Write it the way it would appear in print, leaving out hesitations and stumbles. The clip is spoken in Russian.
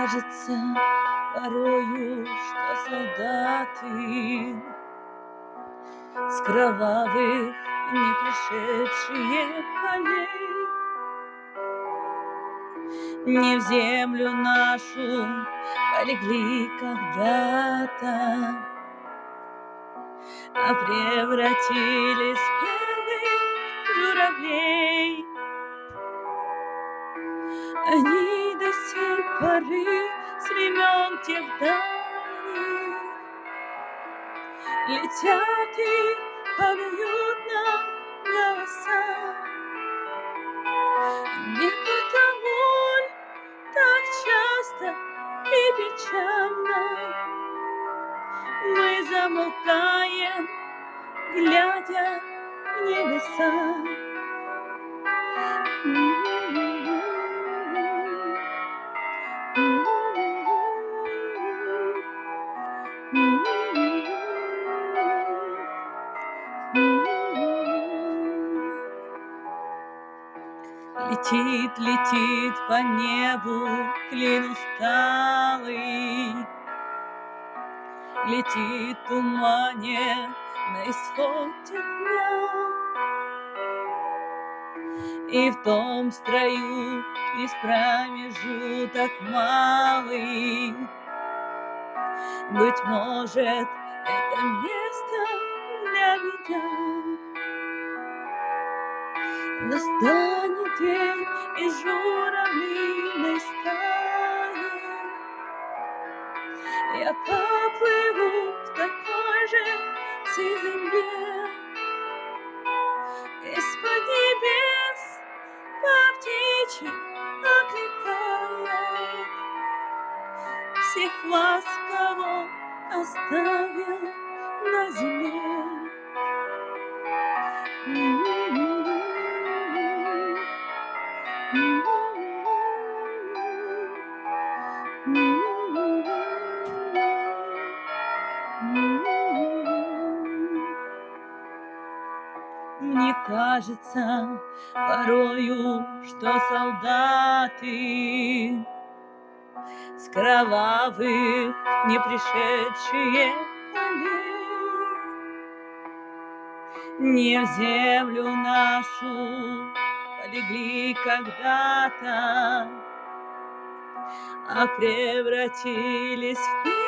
кажется порою, что солдаты с кровавых не пришедшие полей не в землю нашу полегли когда-то, а превратились в пьяных журавлей. Они до сей поры с времен тех давних летят и поют нам голоса. Не потому ль так часто и печально мы замолкаем, глядя в небеса. Летит, летит по небу клин усталый, летит в тумане на исходе дня. И в том строю весь промежуток малый, быть может, это место для меня. Настанет день из журавлиной стаи, я поплыву в такой же всей земле. Из-под небес по птичьи окликает всех вас, кого оставил на земле. Мне кажется порою, что солдаты с кровавых не пришедшие полей не в землю нашу полегли когда-то, а превратились в